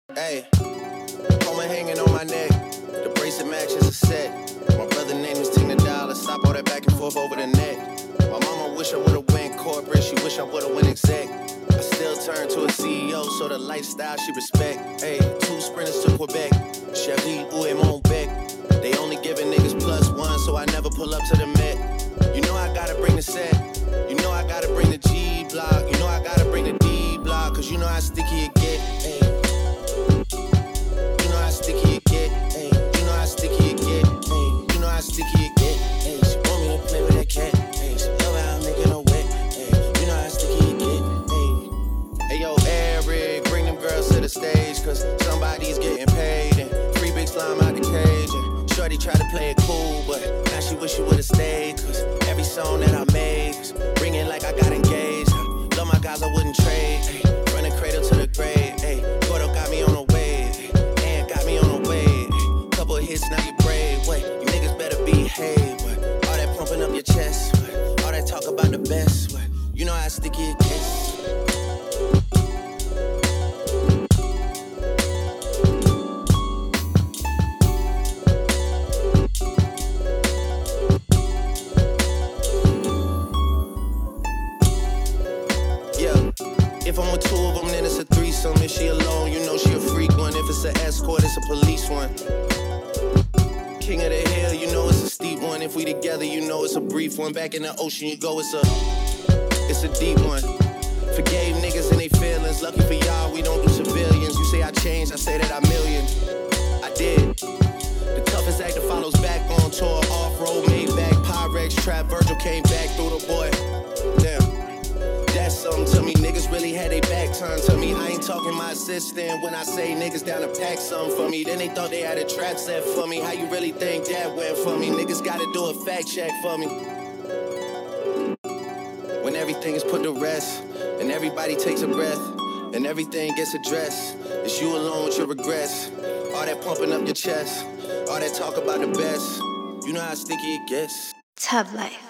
Hey, Coma hanging on my neck. The bracelet matches a set. My brother name is Tina Dollar. Stop all that back and forth over the net. My mama wish I would've went corporate. She wish I would've went exec. I still turn to a CEO, so the lifestyle she respect. Hey, 2 sprinters to Quebec. Chevy, ou et mon bec. They only giving niggas +1, so I never pull up to the Met. You know I gotta bring the set. You know I gotta bring the G block. You know I gotta bring the D block. Cause you know how sticky it get. Hey. You know how sticky it get. Hey. You know how sticky it get. Hey. You know how sticky it get. Hey. She want me to play with that cat. Hey. She love how I'm making her wet. Hey. You know how sticky it get. Hey. Hey yo, Eric, bring them girls to the stage. Cause somebody's getting paid. And free big slime out the cage. And shorty tried to play it cool, but now she wish she would've stayed. Cause every song that I make is ringing like I got engaged. Love my guys, I wouldn't trade. Ay, from the cradle to the grave. Ay, Gordo got me on a wave. Ay, and got me on a wave. Ay, couple of hits, now you brave. Wait, you niggas better behave. What? All that pumping up your chest. What? All that talk about the best. What? You know how sticky it gets. If I'm with 2 of them, then it's a threesome. If she alone, you know she a freak one. If it's an escort, it's a police one. King of the hill, you know it's a steep one. If we together, you know it's a brief one. Back in the ocean, you go, it's a deep one. Forgave niggas and they feelings. Lucky for y'all, we don't do civilians. You say I changed, I say that I million. I did. The toughest actor follows back on tour. Off-road, made back, Pyrex, trap, Virgil came back through the boy. Damn. That's something to me, niggas really had they back turned to me. I ain't talking my assistant when I say niggas down to pack something for me. Then they thought they had a trap set for me. How you really think that went for me? Niggas gotta do a fact check for me. When everything is put to rest, and everybody takes a breath, and everything gets addressed, it's you alone with your regrets. All that pumping up your chest, all that talk about the best. You know how sticky it gets. Tub Life.